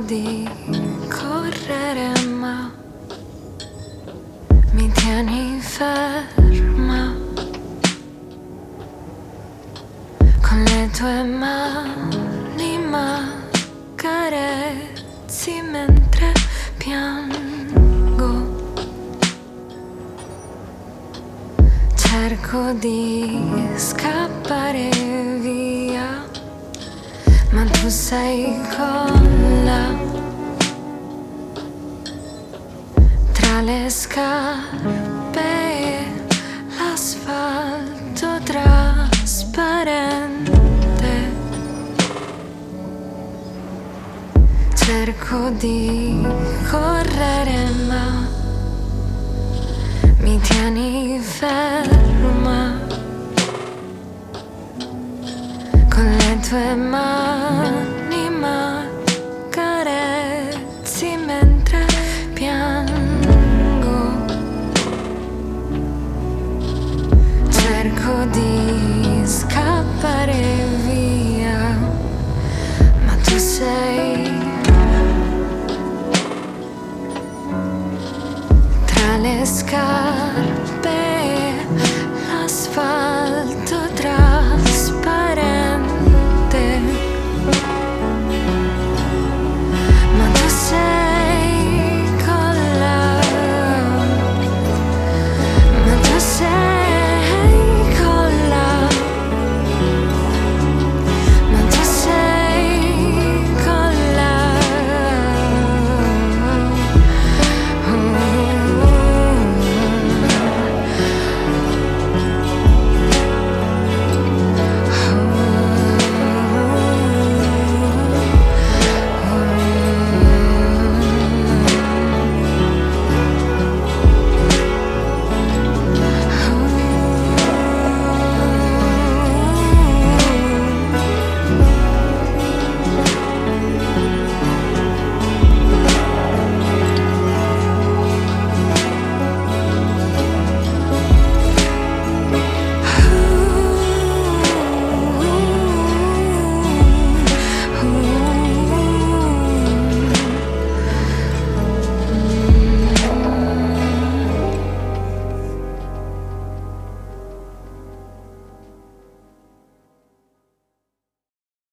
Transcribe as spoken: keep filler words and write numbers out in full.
di correre ma mi tieni ferma con le tue mani, ma carezzi mentre piango. Cerco di scappare via, ma tu sei colla tra le scarpe e l'asfalto trasparente. Cerco di correre ma mi tieni ferma con le tue mani, ma carezzi mentre piango. Cerco di scappare via, ma tu sei tra le scale